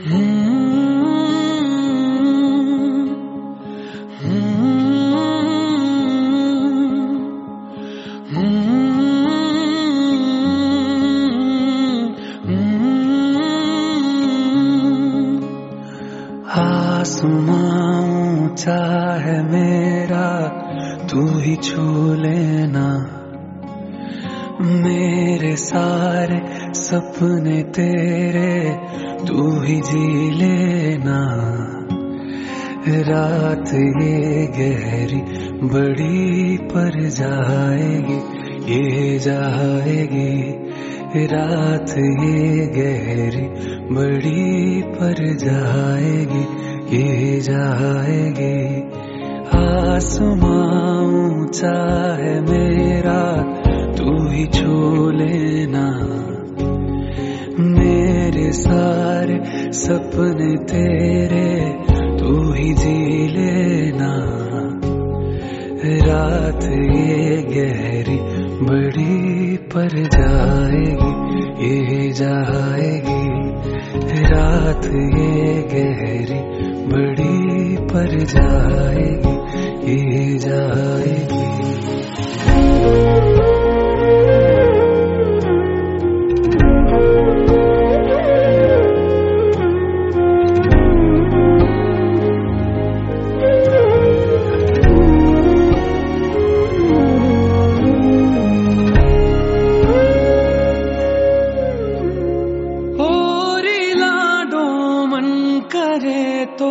आसमां ऊंचा है मेरा, तू ही छू लेना। मेरे सारे सपने तेरे, तू ही जी लेना। रात ये गहरी बड़ी पर जाएगी, ये जाएगी। रात ये गहरी बड़ी पर जाएगी, ये जाएगी। आसमां ऊंचा है मेरा, तू ही छू लेना। मेरे सारे सपने तेरे, तू ही जी लेना। रात ये गहरी बड़ी पर जाएगी, ये जाएगी। रात ये गहरी बड़ी पर जाएगी, ये जाएगी। करे तो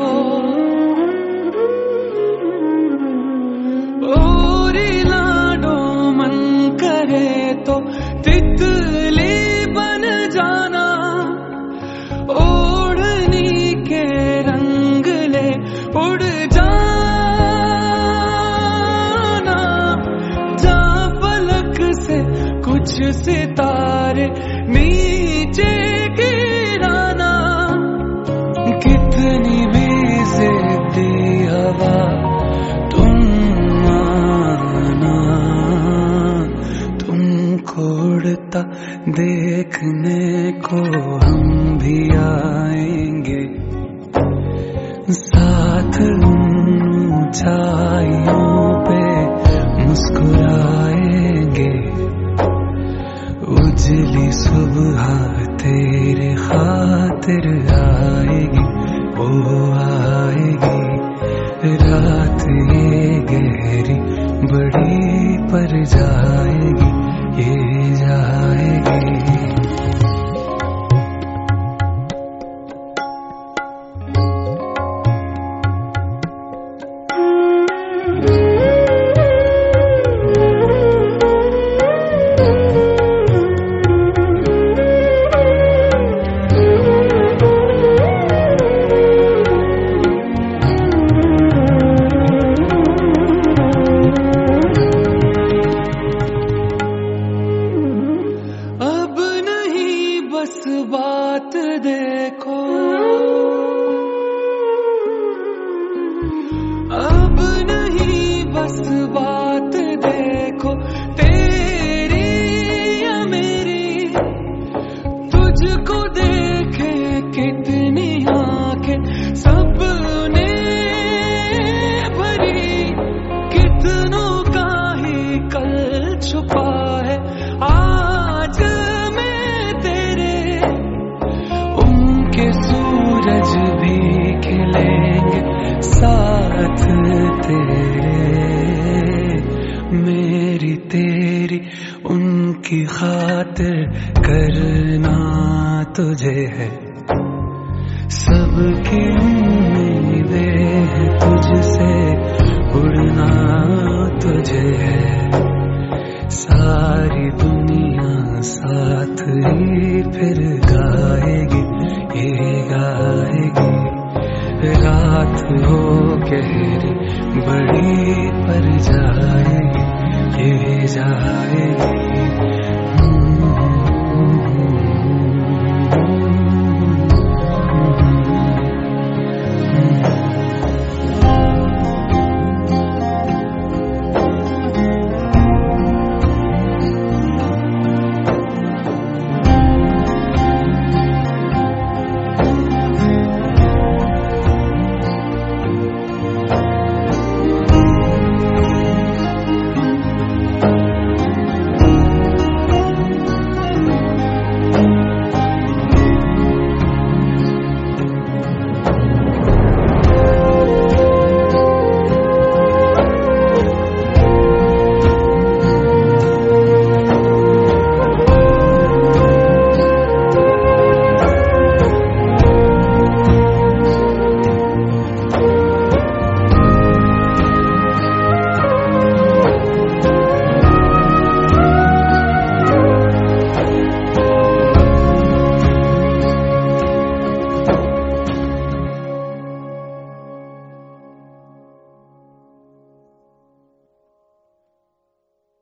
ओरी लाडो मन करे तो तितली बन जाना। ओढ़नी के रंग ले उड़ जाना। जा पलक से कुछ सितारे नीचे गिराना। कितनी भी ज़िद्दी हवा तुम आना। तुमको उड़ता देखने को हम भी आएंगे। साथ ऊंचाइयों पे मुस्कुराएंगे। उजली सुबह तेरे खातिर आएगी, वो आएगी। रात ये गहरी बड़ी पर जाएगी, ये जाएगी। बस बात देखो, अब नहीं बस बात देखो। तेरी या मेरी तुझको देखे कितनी आंखें सबने भरी। कितनों का ही कल छुपा है आज सूरज भी खिलेंगे साथ तेरे। मेरी तेरी उनकी खातिर करना तुझे है। सबकी उम्मीदें हैं तुझसे, उड़ना तुझे है। सारी दुनिया साथ ही फिर गाएगी, ये गाएगी। रात हो गहरी बड़ी पर जाएगी, ये जाएगी।